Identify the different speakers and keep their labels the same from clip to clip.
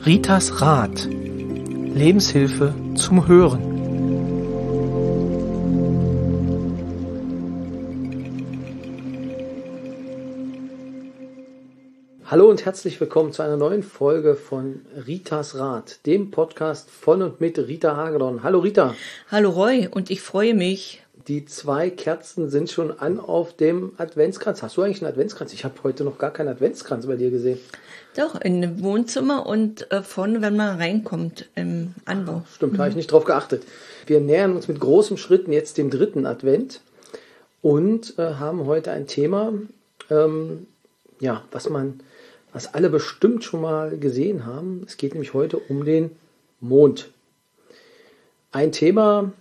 Speaker 1: Ritas Rat. Lebenshilfe zum Hören. Hallo und herzlich willkommen zu einer neuen Folge von Ritas Rat, dem Podcast von und mit Rita Hagedorn. Hallo Rita.
Speaker 2: Hallo Roy, und ich freue mich.
Speaker 1: Die 2 Kerzen sind schon an auf dem Adventskranz. Hast du eigentlich einen Adventskranz? Ich habe heute noch gar keinen Adventskranz bei dir gesehen.
Speaker 2: Doch, im Wohnzimmer und vorne, wenn man reinkommt, im Anbau.
Speaker 1: Stimmt, da habe ich nicht drauf geachtet. Wir nähern uns mit großen Schritten jetzt dem 3. Advent und haben heute ein Thema, was alle bestimmt schon mal gesehen haben. Es geht nämlich heute um den Mond. Ein Thema,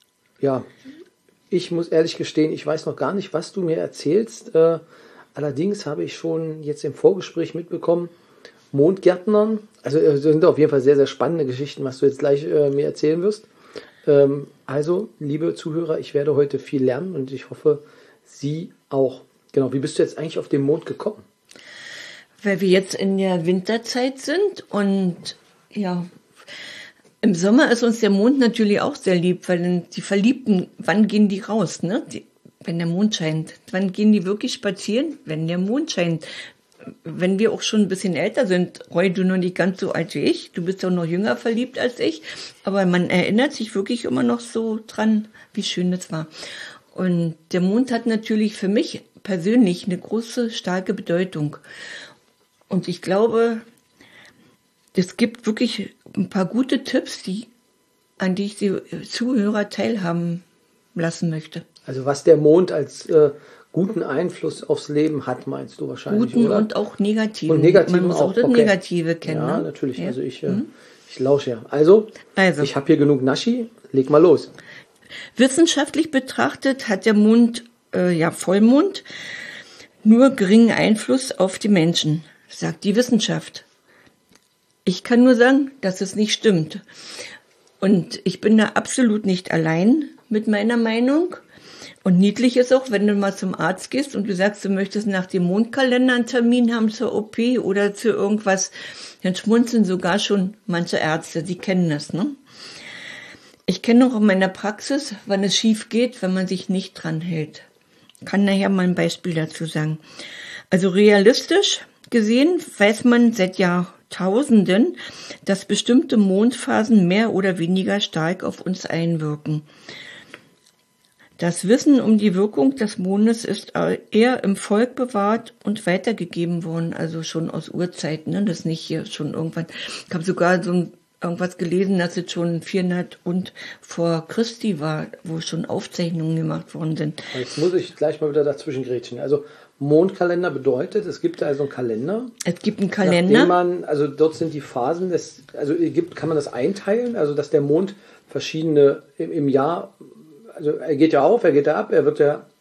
Speaker 1: ich muss ehrlich gestehen, ich weiß noch gar nicht, was du mir erzählst. Allerdings habe ich schon jetzt im Vorgespräch mitbekommen, Mondgärtnern, also das sind auf jeden Fall sehr, sehr spannende Geschichten, was du jetzt gleich mir erzählen wirst. Also, liebe Zuhörer, ich werde heute viel lernen und ich hoffe, Sie auch. Genau, wie bist du jetzt eigentlich auf den Mond gekommen?
Speaker 2: Weil wir jetzt in der Winterzeit sind und im Sommer ist uns der Mond natürlich auch sehr lieb, weil dann die Verliebten, wann gehen die raus, ne? Wenn der Mond scheint. Wann gehen die wirklich spazieren? Wenn der Mond scheint. Wenn wir auch schon ein bisschen älter sind, Roy, du noch nicht ganz so alt wie ich, du bist auch noch jünger verliebt als ich, aber man erinnert sich wirklich immer noch so dran, wie schön das war. Und der Mond hat natürlich für mich persönlich eine große, starke Bedeutung. Und ich glaube, es gibt wirklich ein paar gute Tipps, an die ich die Zuhörer teilhaben lassen möchte.
Speaker 1: Also was der Mond als guten Einfluss aufs Leben hat, meinst du wahrscheinlich,
Speaker 2: guten
Speaker 1: oder?
Speaker 2: und auch negativen.
Speaker 1: Und negativen
Speaker 2: Man muss auch das Negative kennen.
Speaker 1: Ja,
Speaker 2: ne?
Speaker 1: natürlich.
Speaker 2: Ja.
Speaker 1: Also ich lausche ja. Also, ich habe hier genug Naschi. Leg mal los.
Speaker 2: Wissenschaftlich betrachtet hat der Mond, Vollmond, nur geringen Einfluss auf die Menschen, sagt die Wissenschaft. Ich kann nur sagen, dass es nicht stimmt. Und ich bin da absolut nicht allein mit meiner Meinung. Und niedlich ist auch, wenn du mal zum Arzt gehst und du sagst, du möchtest nach dem Mondkalender einen Termin haben zur OP oder zu irgendwas, dann schmunzeln sogar schon manche Ärzte, die kennen das, ne? Ich kenne auch in meiner Praxis, wann es schief geht, wenn man sich nicht dran hält. Ich kann nachher mal ein Beispiel dazu sagen. Also realistisch gesehen weiß man seit Jahrtausenden, dass bestimmte Mondphasen mehr oder weniger stark auf uns einwirken. Das Wissen um die Wirkung des Mondes ist eher im Volk bewahrt und weitergegeben worden, also schon aus Urzeiten, ne? Das nicht hier schon irgendwann. Ich habe sogar irgendwas gelesen, dass es schon 400 und vor Christi war, wo schon Aufzeichnungen gemacht worden sind.
Speaker 1: Jetzt muss ich gleich mal wieder dazwischen grätschen. Also Mondkalender bedeutet, es gibt also einen Kalender.
Speaker 2: Es gibt einen Kalender.
Speaker 1: Dort sind die Phasen kann man das einteilen, also dass der Mond verschiedene im Jahr, also er geht ja auf, er geht ja ab, er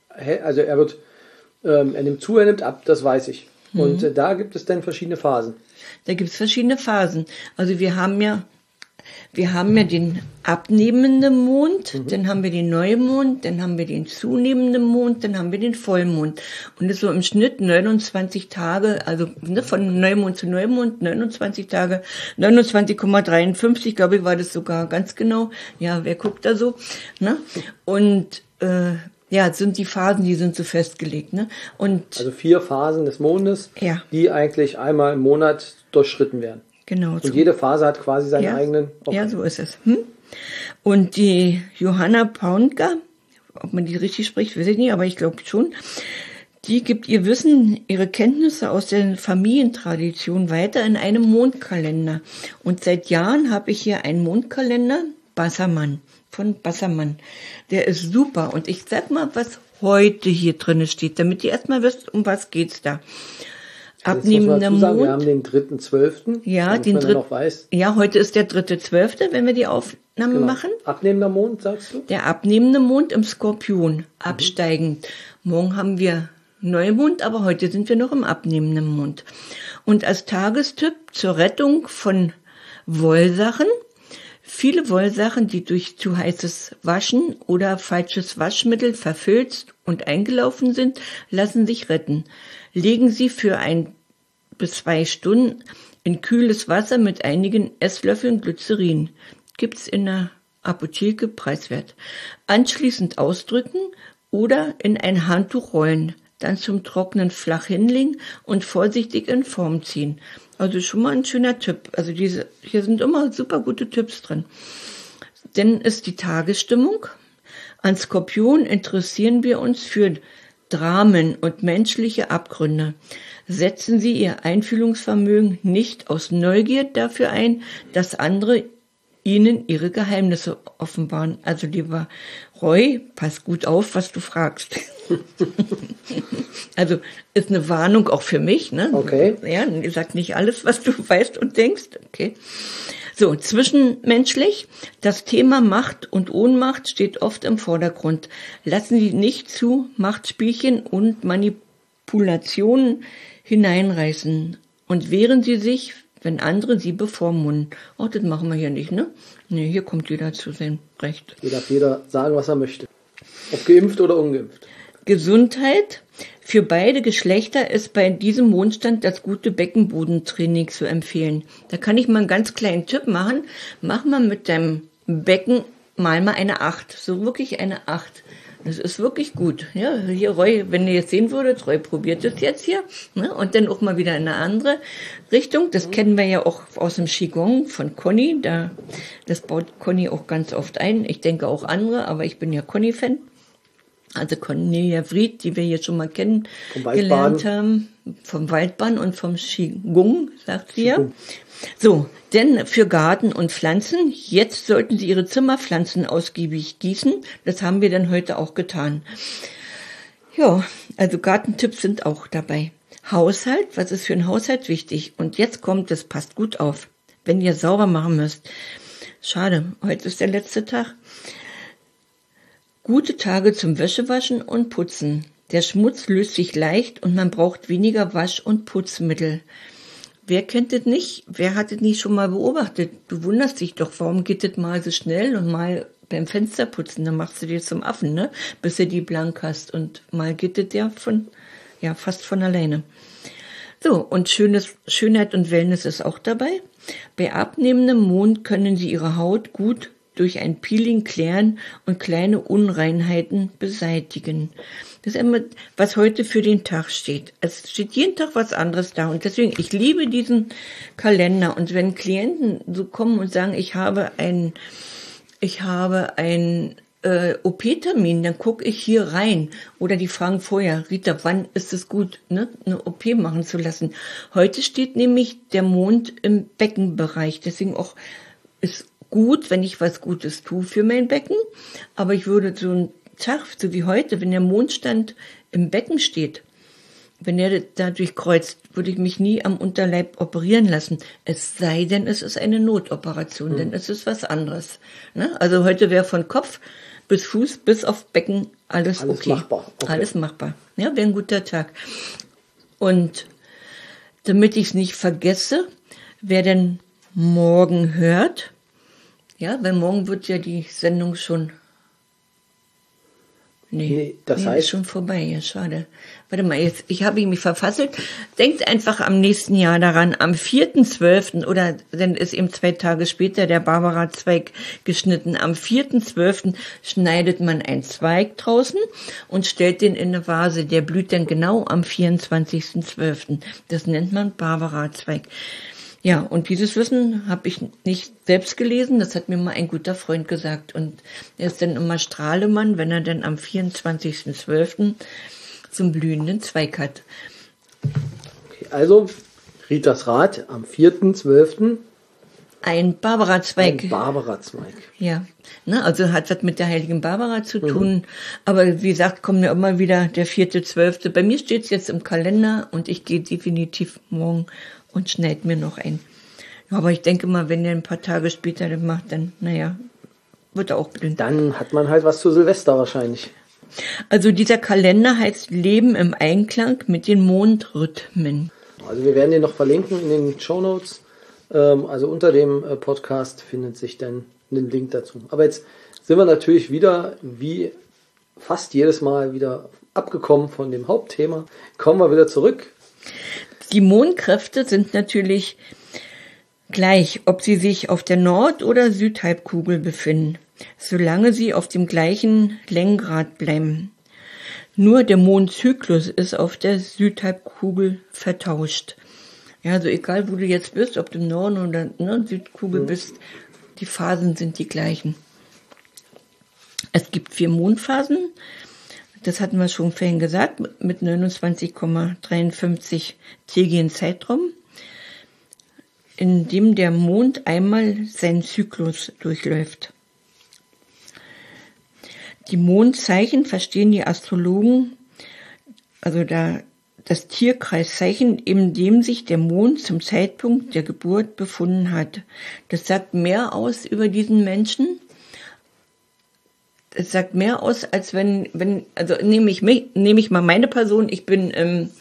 Speaker 1: nimmt zu, er nimmt ab, das weiß ich. Und da gibt es dann verschiedene Phasen.
Speaker 2: Da gibt es verschiedene Phasen. Also wir haben ja den abnehmenden Mond, dann haben wir den Neumond, dann haben wir den zunehmenden Mond, dann haben wir den Vollmond. Und das ist so im Schnitt 29 Tage, also von Neumond zu Neumond, 29 Tage, 29,53, glaube ich, war das sogar ganz genau. Ja, wer guckt da so? Ne? Und sind die Phasen, die sind so festgelegt. Ne? Also
Speaker 1: 4 Phasen des Mondes, die eigentlich einmal im Monat durchschritten werden.
Speaker 2: Genau.
Speaker 1: Und jede Phase hat quasi seinen eigenen...
Speaker 2: Okay. Ja, so ist es. Und die Johanna Paunka, ob man die richtig spricht, weiß ich nicht, aber ich glaube schon, die gibt ihr Wissen, ihre Kenntnisse aus der Familientradition weiter in einem Mondkalender. Und seit Jahren habe ich hier einen Mondkalender, von Bassermann. Der ist super. Und ich sag mal, was heute hier drin steht, damit ihr erstmal wisst, um was geht's da. Abnehmender Mond.
Speaker 1: Wir haben den 3.12.
Speaker 2: Ja,
Speaker 1: noch weiß.
Speaker 2: Ja, heute ist der 3.12., wenn wir die Aufnahme machen.
Speaker 1: Abnehmender Mond, sagst du?
Speaker 2: Der abnehmende Mond im Skorpion, absteigend. Morgen haben wir Neumond, aber heute sind wir noch im abnehmenden Mond. Und als Tagestipp zur Rettung von Wollsachen, viele Wollsachen, die durch zu heißes Waschen oder falsches Waschmittel verfilzt und eingelaufen sind, lassen sich retten. Legen Sie für ein bis 2 Stunden in kühles Wasser mit einigen Esslöffeln Glycerin. Gibt's in der Apotheke, preiswert. Anschließend ausdrücken oder in ein Handtuch rollen. Dann zum Trocknen flach hinlegen und vorsichtig in Form ziehen. Also schon mal ein schöner Tipp. Also hier sind immer super gute Tipps drin. Dann ist die Tagesstimmung. An Skorpion interessieren wir uns für Dramen und menschliche Abgründe. Setzen Sie Ihr Einfühlungsvermögen nicht aus Neugier dafür ein, dass andere Ihnen ihre Geheimnisse offenbaren. Also lieber Roy, pass gut auf, was du fragst. Also ist eine Warnung auch für mich, ne?
Speaker 1: Okay.
Speaker 2: Ja, sag nicht alles, was du weißt und denkst. Okay. So, zwischenmenschlich. Das Thema Macht und Ohnmacht steht oft im Vordergrund. Lassen Sie nicht zu Machtspielchen und Manipulationen hineinreißen und wehren Sie sich, wenn andere sie bevormunden. Oh, das machen wir hier nicht, ne? Nee, hier kommt jeder zu seinem Recht.
Speaker 1: Hier darf jeder sagen, was er möchte. Ob geimpft oder ungeimpft.
Speaker 2: Gesundheit. Für beide Geschlechter ist bei diesem Mondstand das gute Beckenbodentraining zu empfehlen. Da kann ich mal einen ganz kleinen Tipp machen. Mach mal mit deinem Becken mal eine 8. So wirklich eine 8. Das ist wirklich gut. Ja, hier, Roy, wenn ihr jetzt sehen würdet, Roy probiert es jetzt hier. Ne? Und dann auch mal wieder in eine andere Richtung. Das kennen wir ja auch aus dem Qigong von Conny. Das baut Conny auch ganz oft ein. Ich denke auch andere, aber ich bin ja Conny-Fan. Also Cornelia Vried, die wir hier schon mal kennengelernt haben. Vom Waldbahn und vom Qigong, sagt sie ja. So, denn für Garten und Pflanzen, jetzt sollten Sie Ihre Zimmerpflanzen ausgiebig gießen. Das haben wir dann heute auch getan. Ja, also Gartentipps sind auch dabei. Haushalt, was ist für einen Haushalt wichtig? Und jetzt kommt, das passt gut auf, wenn ihr sauber machen müsst. Schade, heute ist der letzte Tag. Gute Tage zum Wäschewaschen und Putzen. Der Schmutz löst sich leicht und man braucht weniger Wasch- und Putzmittel. Wer kennt das nicht? Wer hat das nicht schon mal beobachtet? Du wunderst dich doch, warum geht das mal so schnell und mal beim Fensterputzen, dann machst du dir zum Affen, ne? Bis du die blank hast und mal geht das ja fast von alleine. So, und Schönheit und Wellness ist auch dabei. Bei abnehmendem Mond können Sie Ihre Haut gut durch ein Peeling klären und kleine Unreinheiten beseitigen. Das ist immer, was heute für den Tag steht. Es steht jeden Tag was anderes da. Und deswegen, ich liebe diesen Kalender. Und wenn Klienten so kommen und sagen, ich habe einen OP-Termin, dann gucke ich hier rein. Oder die fragen vorher, Rita, wann ist es gut, ne, eine OP machen zu lassen? Heute steht nämlich der Mond im Beckenbereich. Deswegen auch ist gut, wenn ich was Gutes tue für mein Becken. Aber ich würde so einen Tag, so wie heute, wenn der Mondstand im Becken steht, wenn er da durchkreuzt, würde ich mich nie am Unterleib operieren lassen. Es sei denn, es ist eine Notoperation, denn es ist was anderes. Ne? Also heute wäre von Kopf bis Fuß, bis auf Becken alles okay.
Speaker 1: Machbar. Okay.
Speaker 2: Alles machbar. Ja, wäre ein guter Tag. Und damit ich es nicht vergesse, wer denn morgen hört, ja, weil morgen wird ja die Sendung schon. Nee, das heißt ist schon vorbei, ja, schade. Warte mal, jetzt, ich habe mich verfasselt. Denkt einfach am nächsten Jahr daran, am 4.12. oder dann ist eben 2 Tage später der Barbara-Zweig geschnitten. Am 4.12. schneidet man einen Zweig draußen und stellt den in eine Vase. Der blüht dann genau am 24.12. Das nennt man Barbara-Zweig. Ja, und dieses Wissen habe ich nicht selbst gelesen, das hat mir mal ein guter Freund gesagt. Und er ist dann immer Strahlemann, wenn er dann am 24.12. zum blühenden Zweig hat.
Speaker 1: Okay, also, Ritas Rat, am 4.12.
Speaker 2: Ein Barbara-Zweig.
Speaker 1: Ein Barbara-Zweig.
Speaker 2: Ja, ne, also hat was mit der heiligen Barbara zu tun. Aber wie gesagt, kommt ja immer wieder der 4.12. Bei mir steht es jetzt im Kalender und ich gehe definitiv morgen und schneid mir noch ein. Ja, aber ich denke mal, wenn er ein paar Tage später das macht, dann, naja, wird er auch blühen.
Speaker 1: Dann hat man halt was zu Silvester wahrscheinlich.
Speaker 2: Also dieser Kalender heißt Leben im Einklang mit den Mondrhythmen.
Speaker 1: Also wir werden den noch verlinken in den Shownotes. Also unter dem Podcast findet sich dann ein Link dazu. Aber jetzt sind wir natürlich wieder, wie fast jedes Mal, wieder abgekommen von dem Hauptthema. Kommen wir wieder zurück.
Speaker 2: Die Mondkräfte sind natürlich gleich, ob sie sich auf der Nord- oder Südhalbkugel befinden, solange sie auf dem gleichen Längengrad bleiben. Nur der Mondzyklus ist auf der Südhalbkugel vertauscht. Ja, also egal, wo du jetzt bist, ob du im Norden oder Südkugel bist, die Phasen sind die gleichen. Es gibt 4 Mondphasen. Das hatten wir schon vorhin gesagt, mit 29,53 tägigen Zeitraum, in dem der Mond einmal seinen Zyklus durchläuft. Die Mondzeichen verstehen die Astrologen, also das Tierkreiszeichen, in dem sich der Mond zum Zeitpunkt der Geburt befunden hat. Das sagt mehr aus über diesen Menschen. Es sagt mehr aus, als wenn also nehme ich mal meine Person, ich bin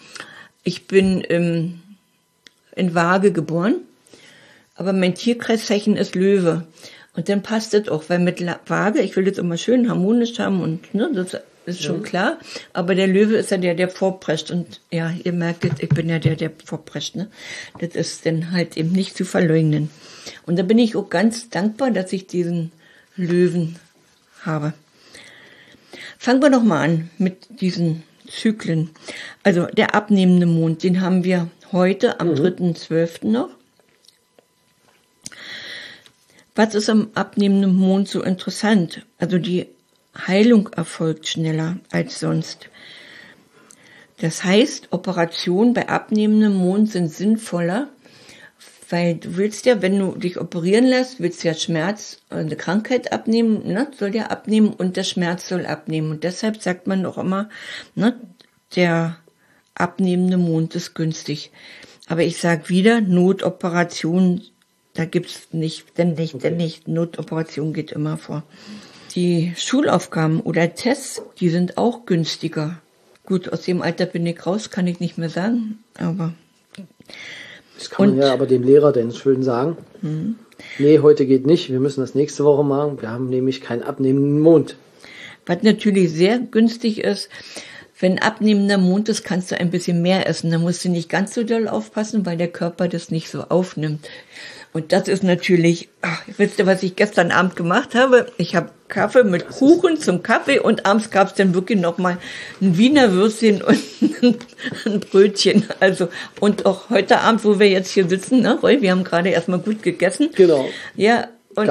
Speaker 2: in Waage geboren, aber mein Tierkreiszeichen ist Löwe. Und dann passt das auch, weil mit Waage, ich will das immer schön harmonisch haben und das ist schon klar, aber der Löwe ist ja der vorprescht und ja, ihr merkt, ich bin ja der vorprescht, ne? Das ist dann halt eben nicht zu verleugnen. Und da bin ich auch ganz dankbar, dass ich diesen Löwen habe. Fangen wir doch mal an mit diesen Zyklen. Also der abnehmende Mond, den haben wir heute am 3.12. noch. Was ist am abnehmenden Mond so interessant? Also die Heilung erfolgt schneller als sonst. Das heißt, Operationen bei abnehmendem Mond sind sinnvoller, weil du willst ja, wenn du dich operieren lässt, willst du ja Schmerz, eine Krankheit abnehmen, ne, soll ja abnehmen und der Schmerz soll abnehmen. Und deshalb sagt man doch immer, ne, der abnehmende Mond ist günstig. Aber ich sag wieder, Notoperation, da gibt's nicht, denn nicht. Notoperation geht immer vor. Die Schulaufgaben oder Tests, die sind auch günstiger. Gut, aus dem Alter bin ich raus, kann ich nicht mehr sagen, aber...
Speaker 1: Das kann man ja aber dem Lehrer denn schön sagen. Nee, heute geht nicht, wir müssen das nächste Woche machen. Wir haben nämlich keinen abnehmenden Mond.
Speaker 2: Was natürlich sehr günstig ist, wenn abnehmender Mond ist, kannst du ein bisschen mehr essen. Da musst du nicht ganz so doll aufpassen, weil der Körper das nicht so aufnimmt. Und das ist natürlich, wisst ihr, was ich gestern Abend gemacht habe? Ich habe Kaffee mit Kuchen zum Kaffee und abends gab es dann wirklich nochmal ein Wiener Würstchen und ein Brötchen. Also, und auch heute Abend, wo wir jetzt hier sitzen, ne, Roy, wir haben gerade erstmal gut gegessen.
Speaker 1: Genau.
Speaker 2: Ja, und,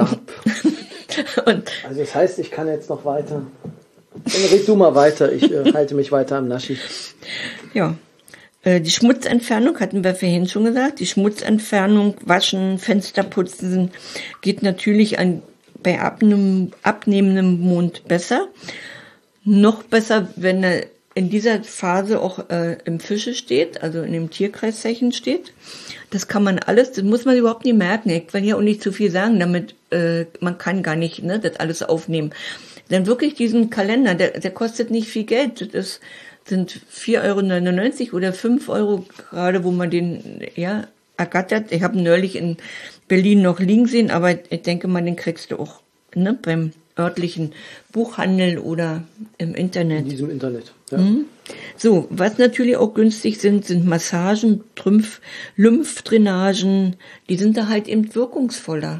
Speaker 1: und also das heißt, ich kann jetzt noch weiter. Dann red du mal weiter, ich halte mich weiter am Naschi.
Speaker 2: Ja. Die Schmutzentfernung hatten wir vorhin schon gesagt. Die Schmutzentfernung, Waschen, Fenster putzen geht natürlich bei abnehmendem Mond besser. Noch besser, wenn er in dieser Phase auch im Fische steht, also in dem Tierkreiszeichen steht. Das kann man alles, das muss man überhaupt nicht merken. Ich will ja auch nicht zu viel sagen, damit man kann gar nicht das alles aufnehmen. Denn wirklich diesen Kalender, der kostet nicht viel Geld. Das sind 4,99 € oder 5 € gerade, wo man den ergattert. Ich habe neulich in Berlin noch liegen sehen, aber ich denke mal, den kriegst du auch beim örtlichen Buchhandel oder im Internet.
Speaker 1: In diesem Internet, ja.
Speaker 2: So, was natürlich auch günstig sind Massagen, Lymphdrainagen, die sind da halt eben wirkungsvoller.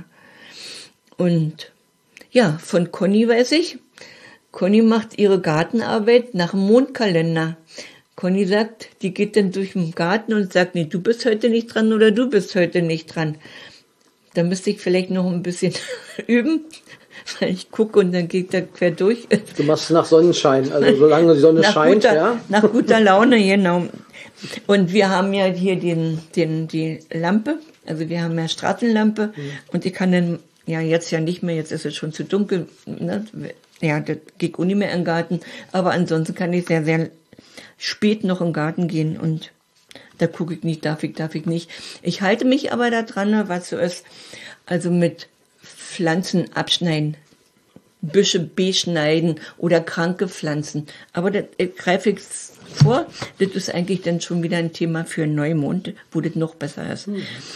Speaker 2: Und ja, von Conny weiß ich, Conny macht ihre Gartenarbeit nach dem Mondkalender. Conny sagt, die geht dann durch den Garten und sagt, nee, du bist heute nicht dran oder du bist heute nicht dran. Da müsste ich vielleicht noch ein bisschen üben, weil ich gucke und dann geht der quer durch.
Speaker 1: Du machst es nach Sonnenschein, also solange die Sonne scheint, ja.
Speaker 2: Nach guter Laune, genau. Und wir haben ja hier die Lampe, also wir haben ja Straßenlampe und ich kann dann, ja jetzt ja nicht mehr, jetzt ist es schon zu dunkel, ne? Ja, das geht auch nicht mehr im Garten, aber ansonsten kann ich sehr, sehr spät noch im Garten gehen und da gucke ich nicht, darf ich nicht. Ich halte mich aber da dran, was so ist, also mit Pflanzen abschneiden, Büsche beschneiden oder kranke Pflanzen. Aber das greife ich vor, das ist eigentlich dann schon wieder ein Thema für Neumond, wo das noch besser ist.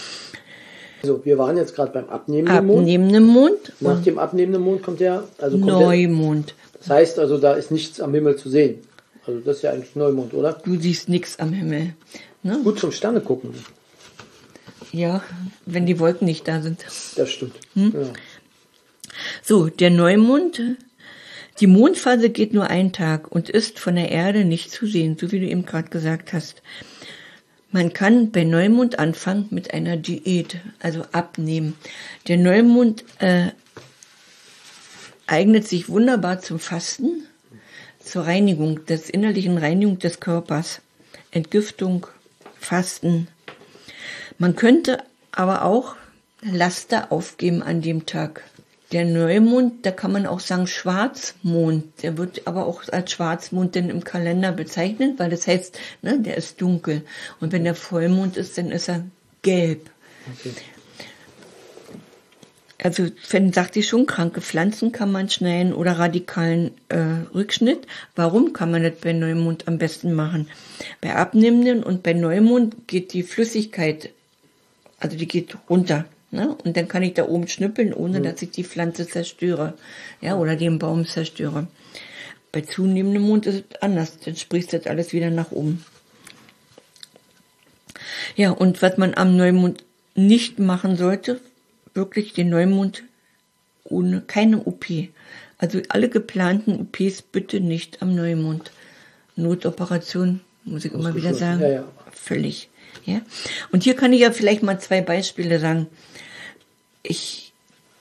Speaker 1: Also wir waren jetzt gerade beim abnehmenden Mond. Nach dem abnehmenden Mond kommt Neumond. Das heißt also, da ist nichts am Himmel zu sehen. Also das ist ja eigentlich Neumond, oder?
Speaker 2: Du siehst nichts am Himmel. Ne?
Speaker 1: Gut zum Sterne gucken.
Speaker 2: Ja, wenn die Wolken nicht da sind.
Speaker 1: Das stimmt. Ja.
Speaker 2: So, der Neumond, die Mondphase geht nur einen Tag und ist von der Erde nicht zu sehen, so wie du eben gerade gesagt hast. Man kann bei Neumond anfangen mit einer Diät, also abnehmen. Der Neumond eignet sich wunderbar zum Fasten, zur Reinigung, der innerlichen Reinigung des Körpers, Entgiftung, Fasten. Man könnte aber auch Laster aufgeben an dem Tag. Der Neumond, da kann man auch sagen Schwarzmond, der wird aber auch als Schwarzmond denn im Kalender bezeichnet, weil das heißt, ne, der ist dunkel. Und wenn der Vollmond ist, dann ist er gelb.
Speaker 1: Okay.
Speaker 2: Also, sagte ich schon, kranke Pflanzen kann man schneiden oder radikalen Rückschnitt. Warum kann man das bei Neumond am besten machen? Bei abnehmenden und bei Neumond geht die Flüssigkeit, also die geht runter. Ne? Und dann kann ich da oben schnippeln, ohne dass ich die Pflanze zerstöre. Ja, oder den Baum zerstöre. Bei zunehmendem Mond ist es anders. Dann sprießt das alles wieder nach oben. Ja, und was man am Neumond nicht machen sollte, wirklich den Neumond ohne keine OP. Also alle geplanten OPs bitte nicht am Neumond. Notoperation, muss ich immer wieder sagen.
Speaker 1: Ja.
Speaker 2: Völlig. Ja. Und hier kann ich ja vielleicht mal 2 Beispiele sagen. Ich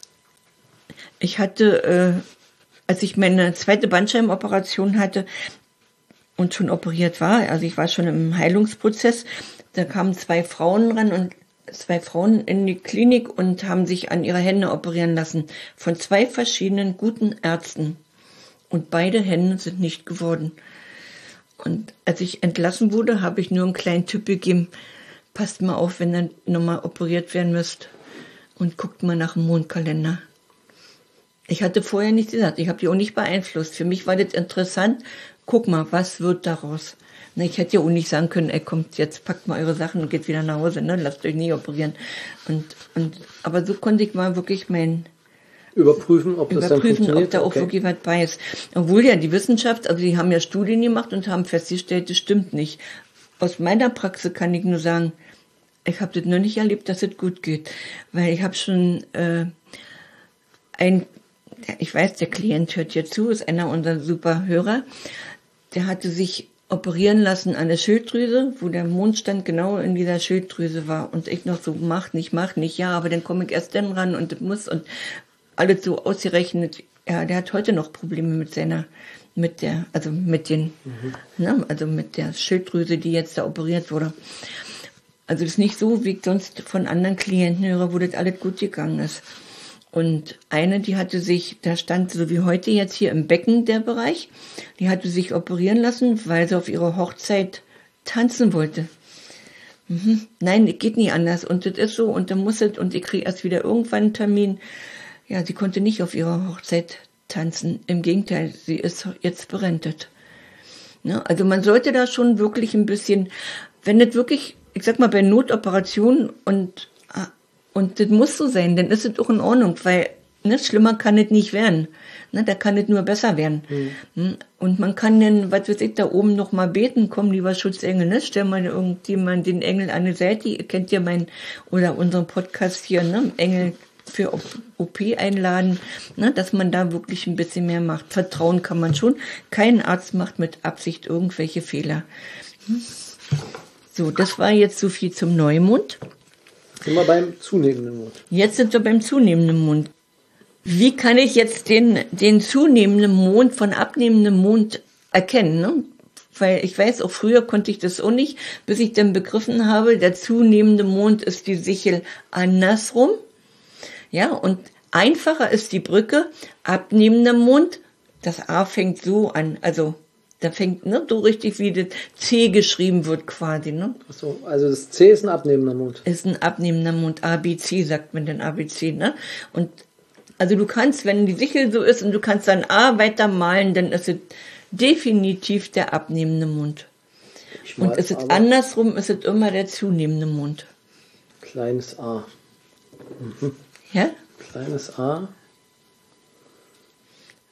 Speaker 2: hatte, als ich meine zweite Bandscheimenoperation hatte und schon operiert war, also ich war schon im Heilungsprozess, da kamen 2 Frauen ran und 2 Frauen in die Klinik und haben sich an ihre Hände operieren lassen von 2 verschiedenen guten Ärzten. Und beide Hände sind nicht geworden. Und als ich entlassen wurde, habe ich nur einen kleinen Tipp gegeben, passt mal auf, wenn ihr nochmal operiert werden müsst und guckt mal nach dem Mondkalender. Ich hatte vorher nichts gesagt, ich habe die auch nicht beeinflusst. Für mich war das interessant, guck mal, was wird daraus? Na, ich hätte ja auch nicht sagen können, ey, kommt, jetzt packt mal eure Sachen und geht wieder nach Hause, ne? Lasst euch nie operieren. Aber so konnte ich mal wirklich
Speaker 1: Überprüfen, ob das dann funktioniert.
Speaker 2: Ob da auch wirklich was bei ist. Obwohl ja die Wissenschaft, also die haben ja Studien gemacht und haben festgestellt, das stimmt nicht. Aus meiner Praxis kann ich nur sagen, ich habe das noch nicht erlebt, dass es gut geht. Weil ich habe schon ich weiß, der Klient hört hier zu, ist einer unserer super Hörer, der hatte sich operieren lassen an der Schilddrüse, wo der Mondstand genau in dieser Schilddrüse war. Und ich noch so, mach nicht, ja, aber dann komme ich erst dann ran und das muss und alles so ausgerechnet. Ja, der hat heute noch Probleme mit der Schilddrüse, die jetzt da operiert wurde. Also das ist nicht so, wie ich sonst von anderen Klienten höre, wo das alles gut gegangen ist. Und eine, die hatte sich, da stand so wie heute jetzt hier im Becken der Bereich, die hatte sich operieren lassen, weil sie auf ihrer Hochzeit tanzen wollte. Nein, geht nie anders. Und das ist so, und dann muss es, und ich kriege erst wieder irgendwann einen Termin. Ja, sie konnte nicht auf ihrer Hochzeit tanzen. Im Gegenteil, sie ist jetzt berentet. Ne? Also man sollte da schon wirklich ein bisschen, wenn das wirklich, ich sag mal, bei Notoperationen und das muss so sein, dann ist es auch in Ordnung, weil schlimmer kann es nicht werden. Ne, da kann es nur besser werden. Und man kann dann, was weiß ich, da oben noch mal beten, komm, lieber Schutzengel, ne? Stell mal irgendjemand den Engel an die Seite. Ihr kennt ja unseren Podcast hier, ne? Engel für OP einladen, ne? Dass man da wirklich ein bisschen mehr macht. Vertrauen kann man schon. Kein Arzt macht mit Absicht irgendwelche Fehler. So, das war jetzt so viel zum Neumond.
Speaker 1: Sind wir beim zunehmenden Mond.
Speaker 2: Jetzt sind wir beim zunehmenden Mond. Wie kann ich jetzt den zunehmenden Mond von abnehmendem Mond erkennen? Ne? Weil ich weiß, auch früher konnte ich das auch nicht, bis ich dann begriffen habe, der zunehmende Mond ist die Sichel andersrum. Ja, und einfacher ist die Brücke, abnehmender Mond, das A fängt so an, also da fängt so richtig, wie das C geschrieben wird quasi. Ne?
Speaker 1: Ach so, also das C ist ein abnehmender Mond.
Speaker 2: Ist ein abnehmender Mond. ABC sagt man dann ABC. Ne? Und also du kannst, wenn die Sichel so ist und du kannst dann A weitermalen, dann ist es definitiv der abnehmende Mond. Und ist es andersrum, ist es immer der zunehmende Mond.
Speaker 1: Kleines A.
Speaker 2: Ja?
Speaker 1: Kleines A.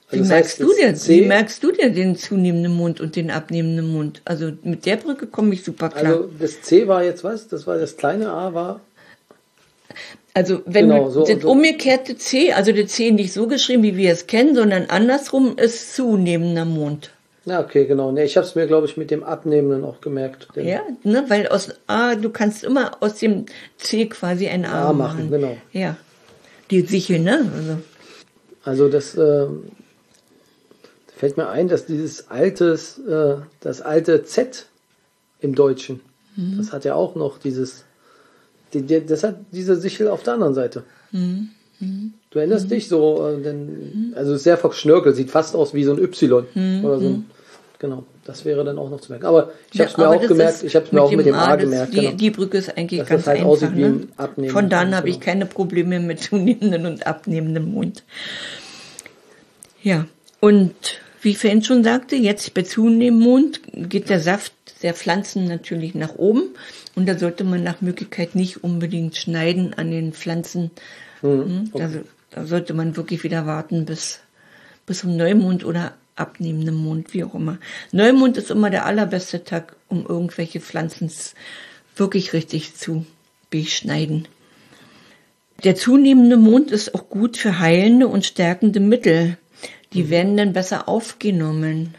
Speaker 1: Also
Speaker 2: Wie
Speaker 1: das heißt,
Speaker 2: wie merkst du dir den zunehmenden Mund und den abnehmenden Mund? Also mit der Brücke komme ich super klar.
Speaker 1: Also das C war jetzt was? Das war das kleine A war.
Speaker 2: Also wenn
Speaker 1: Genau,
Speaker 2: du das umgekehrte C, also der C nicht so geschrieben, wie wir es kennen, sondern andersrum ist zunehmender Mund.
Speaker 1: Ja, okay, genau. Ne, ich habe es mir, glaube ich, mit dem Abnehmenden auch gemerkt.
Speaker 2: Ja, ne, weil aus A, du kannst immer aus dem C quasi ein A machen.
Speaker 1: Genau.
Speaker 2: Ja, die Sichel, ne?
Speaker 1: Also das fällt mir ein, dass das alte Z im Deutschen, das hat ja auch noch das hat diese Sichel auf der anderen Seite. Du erinnerst dich so, also sehr verschnörkelt, sieht fast aus wie so ein Y oder so ein, genau, das wäre dann auch noch zu merken. Aber ich habe es mir auch gemerkt, ich habe es mir auch mit dem A gemerkt.
Speaker 2: Die Brücke ist eigentlich
Speaker 1: dass
Speaker 2: ganz
Speaker 1: das halt
Speaker 2: einfach.
Speaker 1: Aussieht wie ein abnehmenden
Speaker 2: Von da an
Speaker 1: Mund,
Speaker 2: habe ich keine Probleme mit zunehmendem und abnehmendem Mund. Ja, und wie ich vorhin schon sagte, jetzt bei zunehmendem Mund geht der Saft der Pflanzen natürlich nach oben und da sollte man nach Möglichkeit nicht unbedingt schneiden an den Pflanzen. Okay. Da sollte man wirklich wieder warten bis zum Neumond oder abnehmenden Mond, wie auch immer. Neumond ist immer der allerbeste Tag, um irgendwelche Pflanzen wirklich richtig zu beschneiden. Der zunehmende Mond ist auch gut für heilende und stärkende Mittel. Die werden dann besser aufgenommen.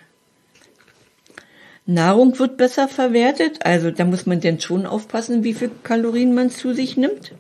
Speaker 2: Nahrung wird besser verwertet, also da muss man denn schon aufpassen, wie viel Kalorien man zu sich nimmt.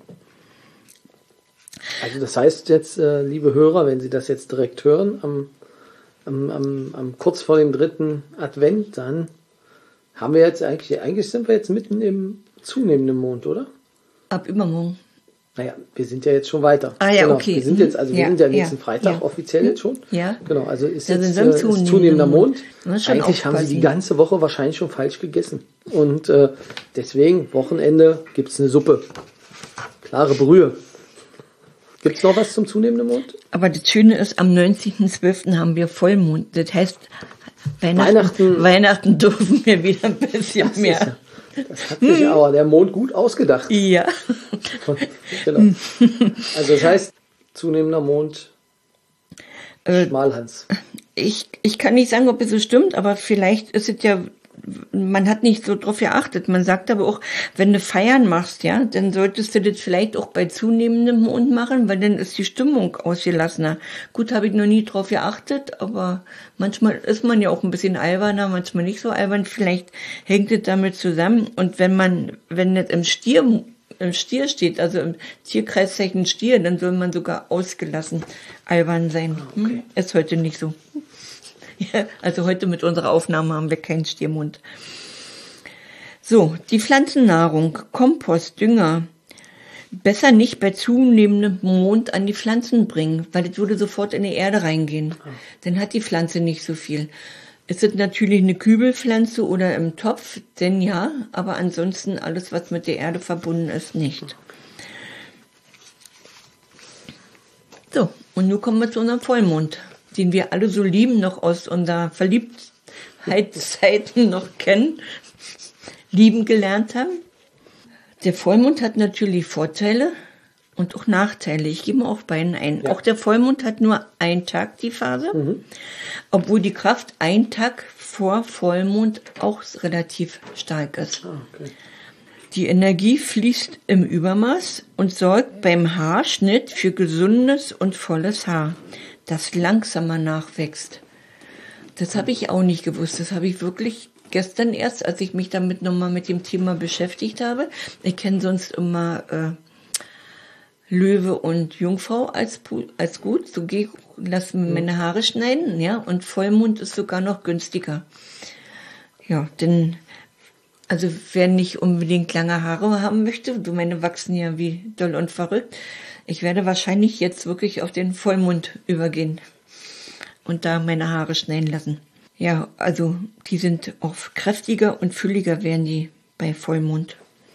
Speaker 1: Also das heißt jetzt, liebe Hörer, wenn Sie das jetzt direkt hören, am kurz vor dem 3. Advent, dann haben wir jetzt eigentlich sind wir jetzt mitten im zunehmenden Mond, oder?
Speaker 2: Ab übermorgen.
Speaker 1: Naja, wir sind ja jetzt schon weiter.
Speaker 2: Ah ja,
Speaker 1: genau.
Speaker 2: okay.
Speaker 1: Wir sind jetzt, also wir sind ja nächsten Freitag offiziell jetzt schon.
Speaker 2: Ja.
Speaker 1: Genau, also ist
Speaker 2: Da
Speaker 1: jetzt
Speaker 2: sind wir
Speaker 1: ist zunehmender Mond.
Speaker 2: Eigentlich
Speaker 1: haben sie die ganze Woche wahrscheinlich schon falsch gegessen. Und deswegen, Wochenende gibt es eine Suppe. Klare Brühe. Gibt es noch was zum zunehmenden Mond?
Speaker 2: Aber das Schöne ist, am 19.12. haben wir Vollmond. Das heißt, Weihnachten dürfen wir wieder ein bisschen mehr.
Speaker 1: Das hat sich aber der Mond gut ausgedacht.
Speaker 2: Ja.
Speaker 1: Genau. Also das heißt, zunehmender Mond, Schmalhans.
Speaker 2: Ich kann nicht sagen, ob es so stimmt, aber vielleicht ist es ja, man hat nicht so drauf geachtet. Man sagt aber auch, wenn du Feiern machst, ja, dann solltest du das vielleicht auch bei zunehmendem Mond machen, weil dann ist die Stimmung ausgelassener. Gut, habe ich noch nie drauf geachtet, aber manchmal ist man ja auch ein bisschen alberner, manchmal nicht so albern. Vielleicht hängt es damit zusammen. Und wenn das im Stier steht, also im Tierkreiszeichen Stier, dann soll man sogar ausgelassen albern sein. Okay. Ist heute nicht so. Ja, also heute mit unserer Aufnahme haben wir keinen Stiermond. So, die Pflanzennahrung, Kompost, Dünger. Besser nicht bei zunehmendem Mond an die Pflanzen bringen, weil das würde sofort in die Erde reingehen. Dann hat die Pflanze nicht so viel. Ist es natürlich eine Kübelpflanze oder im Topf, denn ja, aber ansonsten alles, was mit der Erde verbunden ist, nicht. So, und nun kommen wir zu unserem Vollmond, den wir alle so lieben, noch aus unserer Verliebtheitszeiten noch kennen, lieben gelernt haben. Der Vollmond hat natürlich Vorteile und auch Nachteile. Ich gebe auch beiden ein. Ja. Auch der Vollmond hat nur einen Tag die Phase, obwohl die Kraft einen Tag vor Vollmond auch relativ stark ist. Okay. Die Energie fließt im Übermaß und sorgt beim Haarschnitt für gesundes und volles Haar, das langsamer nachwächst. Das habe ich auch nicht gewusst. Das habe ich wirklich gestern erst, als ich mich damit nochmal mit dem Thema beschäftigt habe. Ich kenne sonst immer Löwe und Jungfrau als gut. So lass mir meine Haare schneiden, ja. Und Vollmond ist sogar noch günstiger. Ja, denn also wer nicht unbedingt lange Haare haben möchte, du meine wachsen ja wie doll und verrückt. Ich werde wahrscheinlich jetzt wirklich auf den Vollmond übergehen und da meine Haare schneiden lassen. Ja, also die sind auch kräftiger und fülliger werden die bei Vollmond.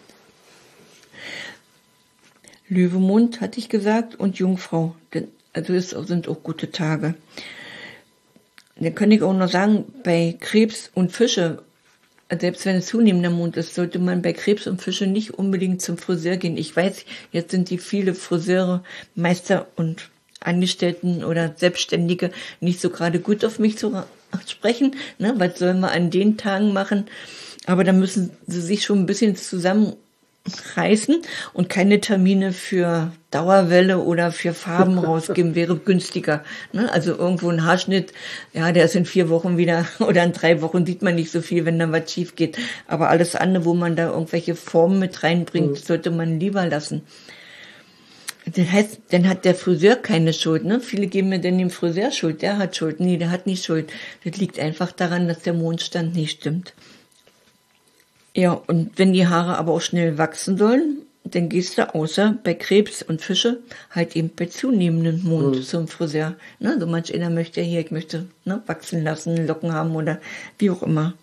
Speaker 2: Löwemond hatte ich gesagt und Jungfrau. Also das sind auch gute Tage. Dann kann ich auch noch sagen, bei Krebs und Fische, selbst wenn es zunehmender Mond ist, sollte man bei Krebs und Fische nicht unbedingt zum Friseur gehen. Ich weiß, jetzt sind die viele Friseure, Meister und Angestellten oder Selbstständige nicht so gerade gut auf mich zu sprechen. Ne? Was sollen wir an den Tagen machen? Aber da müssen sie sich schon ein bisschen zusammenreißen und keine Termine für Dauerwelle oder für Farben rausgeben, wäre günstiger. Ne? Also irgendwo ein Haarschnitt, ja, der ist in 4 Wochen wieder oder in 3 Wochen sieht man nicht so viel, wenn da was schief geht. Aber alles andere, wo man da irgendwelche Formen mit reinbringt, sollte man lieber lassen. Das heißt, dann hat der Friseur keine Schuld, ne? Viele geben mir dann dem Friseur Schuld, der hat Schuld. Nee, der hat nicht Schuld. Das liegt einfach daran, dass der Mondstand nicht stimmt. Ja, und wenn die Haare aber auch schnell wachsen sollen, dann gehst du außer bei Krebs und Fische halt eben bei zunehmendem Mond zum Friseur. Ne? So manch einer möchte hier, ich möchte wachsen lassen, Locken haben oder wie auch immer.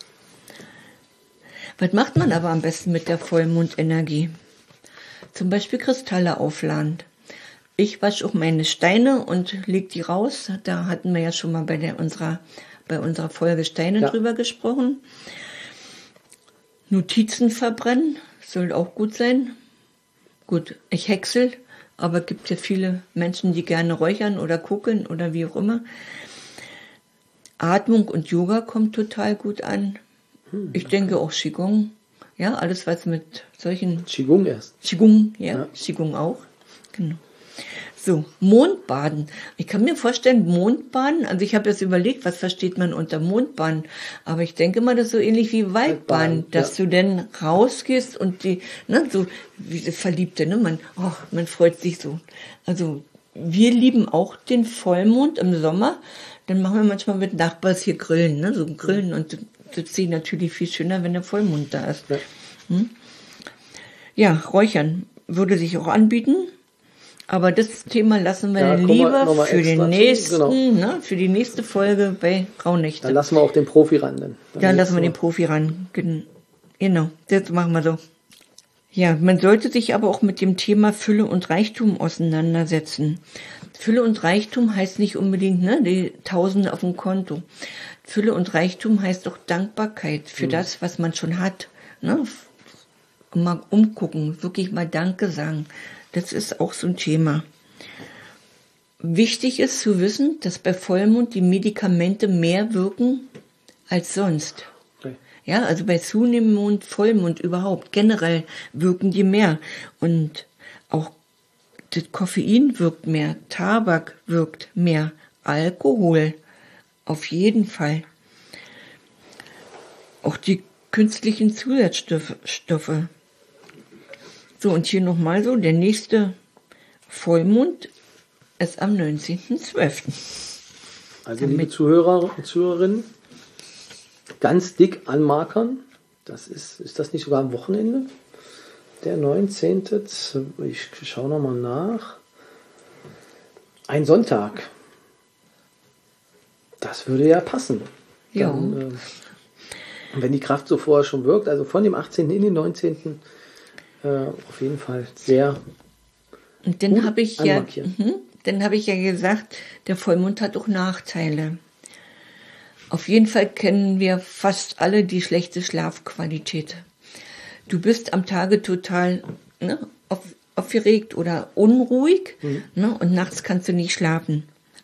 Speaker 2: Was macht man aber am besten mit der Vollmondenergie? Zum Beispiel Kristalle aufladen. Ich wasche auch meine Steine und leg die raus. Da hatten wir ja schon mal bei unserer Folge Steine drüber gesprochen. Notizen verbrennen, soll auch gut sein. Gut, ich häcksel, aber es gibt ja viele Menschen, die gerne räuchern oder gucken oder wie auch immer. Atmung und Yoga kommt total gut an. Ich denke auch Qigong. Ja, alles was mit solchen...
Speaker 1: Qigong erst.
Speaker 2: Qigong, ja. Qigong auch. Genau. So, Mondbaden. Ich kann mir vorstellen, Mondbaden, also ich habe jetzt überlegt, was versteht man unter Mondbaden, aber ich denke mal, das ist so ähnlich wie Waldbaden, dass du dann rausgehst und so wie Verliebte, man freut sich so. Also wir lieben auch den Vollmond im Sommer, dann machen wir manchmal mit Nachbars hier Grillen, so Grillen und das sieht natürlich viel schöner, wenn der Vollmond da ist. Ja, Räuchern würde sich auch anbieten. Aber das Thema lassen wir lieber für den nächsten, für die nächste Folge bei Rauhnächte.
Speaker 1: Dann lassen wir auch den Profi ran.
Speaker 2: Dann lassen wir den Profi ran. Genau, das machen wir so. Ja, man sollte sich aber auch mit dem Thema Fülle und Reichtum auseinandersetzen. Fülle und Reichtum heißt nicht unbedingt die Tausende auf dem Konto. Fülle und Reichtum heißt auch Dankbarkeit für das, was man schon hat. Mal umgucken, wirklich mal Danke sagen. Das ist auch so ein Thema. Wichtig ist zu wissen, dass bei Vollmond die Medikamente mehr wirken als sonst. Okay. Ja, also bei zunehmendem Mond, Vollmond überhaupt, generell wirken die mehr. Und auch das Koffein wirkt mehr, Tabak wirkt mehr, Alkohol auf jeden Fall. Auch die künstlichen Zusatzstoffe. So, und hier nochmal so, der nächste Vollmond ist am 19.12.
Speaker 1: Also liebe Zuhörer und Zuhörerinnen, ganz dick anmarkern. Ist das nicht sogar am Wochenende? Der 19. Ich schaue nochmal nach. Ein Sonntag. Das würde ja passen.
Speaker 2: Ja.
Speaker 1: Dann, wenn die Kraft so vorher schon wirkt, also von dem 18. in den 19. Auf jeden Fall sehr.
Speaker 2: Und dann habe ich ja gesagt, der Vollmond hat auch Nachteile. Auf jeden Fall kennen wir fast alle die schlechte Schlafqualität. Du bist am Tage total aufgeregt oder unruhig und nachts kannst du nicht schlafen.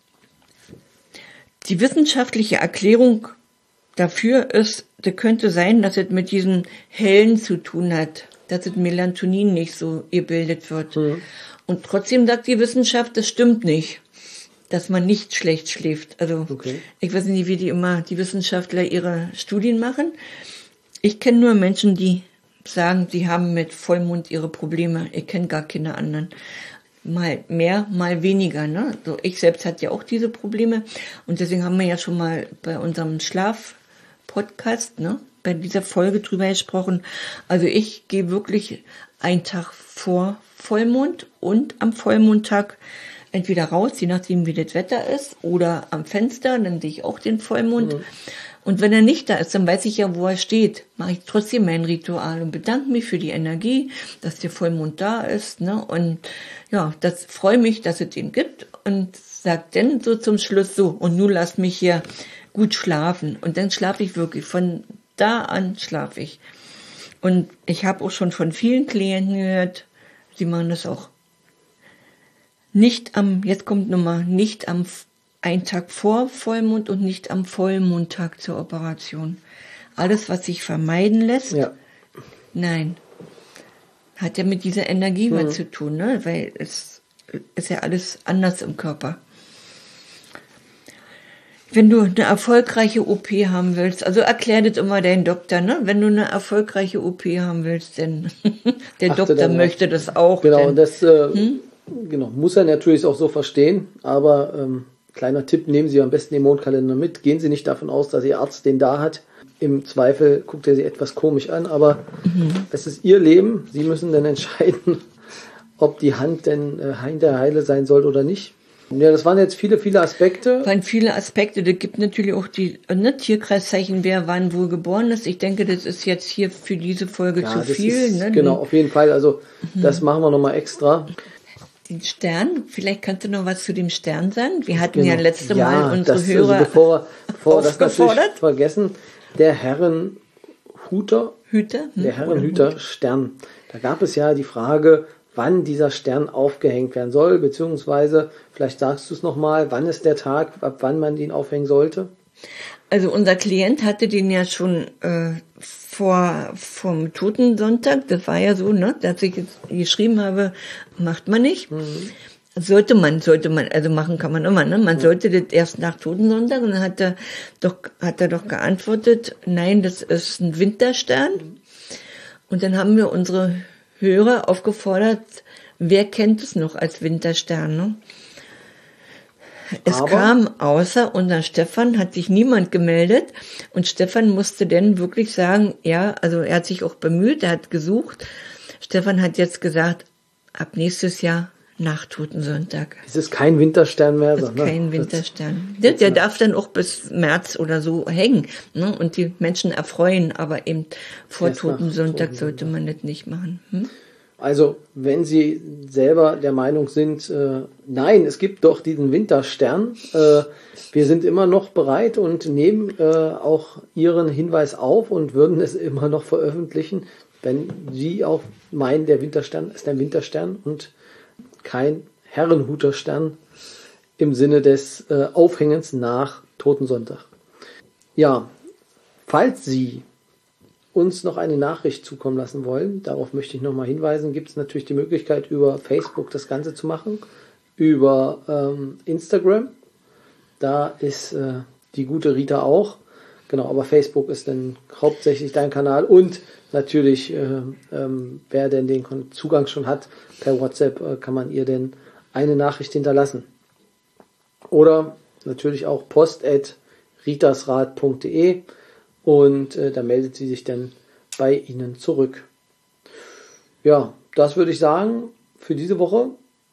Speaker 2: Die wissenschaftliche Erklärung dafür ist, das könnte sein, dass es mit diesem Hellen zu tun hat, dass das Melatonin nicht so gebildet wird. Und trotzdem sagt die Wissenschaft, das stimmt nicht, dass man nicht schlecht schläft. Also Ich weiß nicht, wie die Wissenschaftler ihre Studien machen. Ich kenne nur Menschen, die sagen, sie haben mit Vollmond ihre Probleme. Ich kenne gar keine anderen. Mal mehr, mal weniger. So, ich selbst hatte ja auch diese Probleme. Und deswegen haben wir ja schon mal bei unserem Schlaf-Podcast, bei dieser Folge drüber gesprochen. Also ich gehe wirklich einen Tag vor Vollmond und am Vollmondtag entweder raus, je nachdem wie das Wetter ist, oder am Fenster, dann sehe ich auch den Vollmond. Und wenn er nicht da ist, dann weiß ich ja, wo er steht. Mache ich trotzdem mein Ritual und bedanke mich für die Energie, dass der Vollmond da ist. Und ja, das freue mich, dass es den gibt. Und sage dann so zum Schluss so, und nun lasst mich hier gut schlafen. Und dann schlafe ich wirklich, von da an schlafe ich. Und ich habe auch schon von vielen Klienten gehört, sie machen das auch. jetzt kommt nochmal, nicht am einen Tag vor Vollmond und nicht am Vollmondtag zur Operation. Alles, was sich vermeiden lässt, nein. Hat ja mit dieser Energie was zu tun, ne? Weil es ist ja alles anders im Körper. Wenn du eine erfolgreiche OP haben willst, also erklär das immer dein Doktor, ne? Wenn du eine erfolgreiche OP haben willst, denn der Doktor möchte das auch.
Speaker 1: Genau, und das muss er natürlich auch so verstehen, aber kleiner Tipp, nehmen Sie am besten den Mondkalender mit. Gehen Sie nicht davon aus, dass Ihr Arzt den da hat. Im Zweifel guckt er Sie etwas komisch an, aber es ist Ihr Leben. Sie müssen dann entscheiden, ob die Hand denn hinterher heile sein soll oder nicht. Ja, das waren jetzt viele, viele Aspekte.
Speaker 2: Das gibt natürlich auch die Tierkreiszeichen, wer wann wo geboren ist. Ich denke, das ist jetzt hier für diese Folge zu viel.
Speaker 1: Ist, genau, auf jeden Fall. Also das machen wir nochmal extra.
Speaker 2: Den Stern, vielleicht kannst du noch was zu dem Stern sagen? Wir hatten ja letzte Mal unsere Hörer
Speaker 1: bevor wir das natürlich vergessen, der Herrenhuter Stern. Da gab es ja die Frage, wann dieser Stern aufgehängt werden soll, beziehungsweise, vielleicht sagst du es nochmal, wann ist der Tag, ab wann man ihn aufhängen sollte?
Speaker 2: Also unser Klient hatte den ja schon vom Totensonntag, das war ja so, ne, dass ich jetzt geschrieben habe, macht man nicht. Sollte man, also machen kann man immer, ne? Man sollte das erst nach Totensonntag, und dann hat er doch geantwortet, nein, das ist ein Winterstern. Und dann haben wir unsere Hörer aufgefordert, wer kennt es noch als Winterstern, ne? Kam außer unser Stefan, hat sich niemand gemeldet, und Stefan musste dann wirklich sagen, ja, also er hat sich auch bemüht, er hat gesucht. Stefan hat jetzt gesagt, ab nächstes Jahr nach Totensonntag.
Speaker 1: Es ist kein Winterstern mehr.
Speaker 2: Es ist kein Winterstern. Der darf dann auch bis März oder so hängen, ne, und die Menschen erfreuen, aber eben vor Totensonntag sollte man das nicht machen.
Speaker 1: Also, wenn Sie selber der Meinung sind, nein, es gibt doch diesen Winterstern, wir sind immer noch bereit und nehmen auch Ihren Hinweis auf und würden es immer noch veröffentlichen, wenn Sie auch meinen, der Winterstern ist ein Winterstern und kein Herrenhuterstern im Sinne des Aufhängens nach Totensonntag. Ja, falls Sie uns noch eine Nachricht zukommen lassen wollen, darauf möchte ich nochmal hinweisen, gibt es natürlich die Möglichkeit, über Facebook das Ganze zu machen, über Instagram, da ist die gute Rita auch, genau, aber Facebook ist dann hauptsächlich dein Kanal, und natürlich, wer denn den Zugang schon hat, per WhatsApp kann man ihr denn eine Nachricht hinterlassen. Oder natürlich auch post@ritasrat.de, und da meldet sie sich dann bei Ihnen zurück. Ja, das würde ich sagen, für diese Woche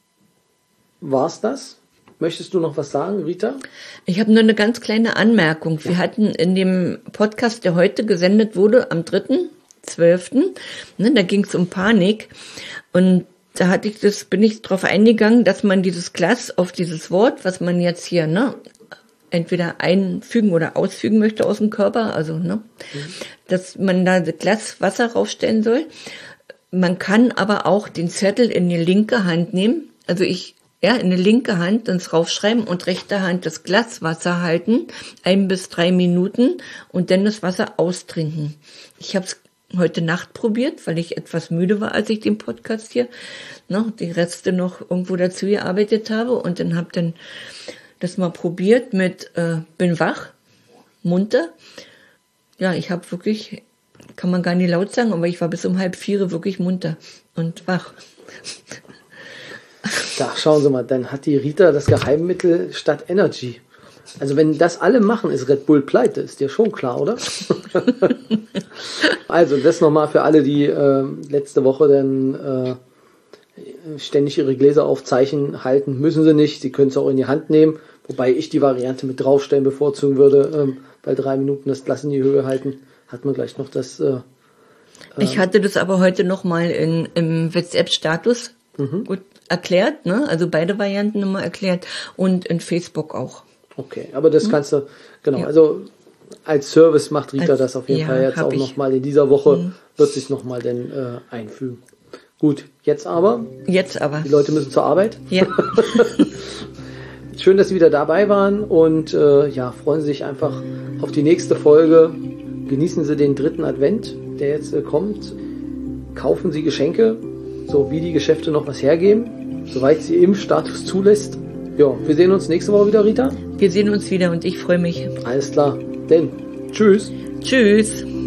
Speaker 1: war's das. Möchtest du noch was sagen, Rita?
Speaker 2: Ich habe nur eine ganz kleine Anmerkung. Wir hatten in dem Podcast, der heute gesendet wurde, am 3.12., ne, da ging es um Panik, und da bin ich drauf eingegangen, dass man dieses Glas auf dieses Wort, was man jetzt hier, ne, entweder einfügen oder ausfügen möchte aus dem Körper, also, ne, dass man da das Glas Wasser raufstellen soll. Man kann aber auch den Zettel in die linke Hand nehmen, also in die linke Hand ins raufschreiben und rechte Hand das Glas Wasser halten, 1 bis 3 Minuten, und dann das Wasser austrinken. Ich habe es heute Nacht probiert, weil ich etwas müde war, als ich den Podcast hier, ne, die Reste noch irgendwo dazu gearbeitet habe, und dann habe dann das mal probiert mit bin wach, munter. Ja, ich habe wirklich, kann man gar nicht laut sagen, aber ich war bis um 3:30 wirklich munter und wach.
Speaker 1: Da schauen Sie mal, dann hat die Rita das Geheimmittel statt Energy. Also wenn das alle machen, ist Red Bull pleite, ist dir schon klar, oder? Also das nochmal für alle, die letzte Woche dann ständig ihre Gläser auf Zeichen halten, müssen sie nicht. Sie können es auch in die Hand nehmen, wobei ich die Variante mit draufstellen bevorzugen würde, bei 3 Minuten das Glas in die Höhe halten, hat man gleich noch das...
Speaker 2: ich hatte das aber heute nochmal im WhatsApp-Status gut erklärt, ne? Also beide Varianten nochmal erklärt, und in Facebook auch.
Speaker 1: Okay, aber das kannst du, genau, also als Service macht Rita das auf jeden Fall jetzt auch nochmal in dieser Woche, wird sich nochmal dann einfügen. Gut, jetzt aber. Die Leute müssen zur Arbeit.
Speaker 2: Ja.
Speaker 1: Schön, dass Sie wieder dabei waren und freuen Sie sich einfach auf die nächste Folge. Genießen Sie den 3. Advent, der jetzt kommt. Kaufen Sie Geschenke, so wie die Geschäfte noch was hergeben, soweit sie im Status zulässt. Ja, wir sehen uns nächste Woche wieder, Rita.
Speaker 2: Wir sehen uns wieder und ich freue mich.
Speaker 1: Alles klar, denn tschüss.
Speaker 2: Tschüss.